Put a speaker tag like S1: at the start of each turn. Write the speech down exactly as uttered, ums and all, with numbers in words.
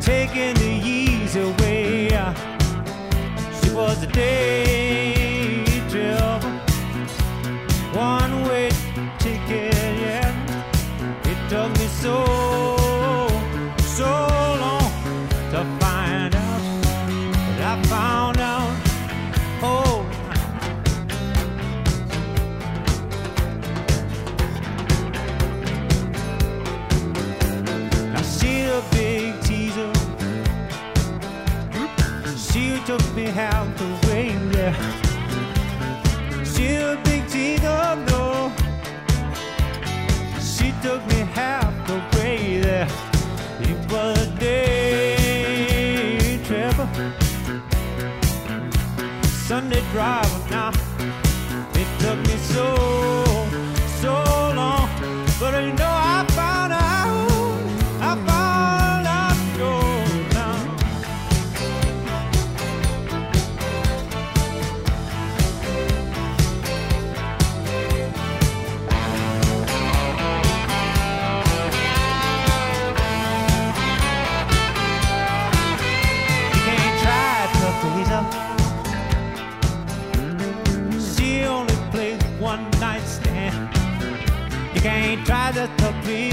S1: taking the easy way. She was a day trip, one way ticket, yeah. It took me so, so long to find out, but I found out. Oh, now she's a big teaser. She took me half the way there. She's a big teaser, no. She took me half the way there. It was a day trip, Sunday drive now. It took me so, so long, but you know I found out, I found out gold now. You can't try to please her. She only plays one night stand. You can't try just to please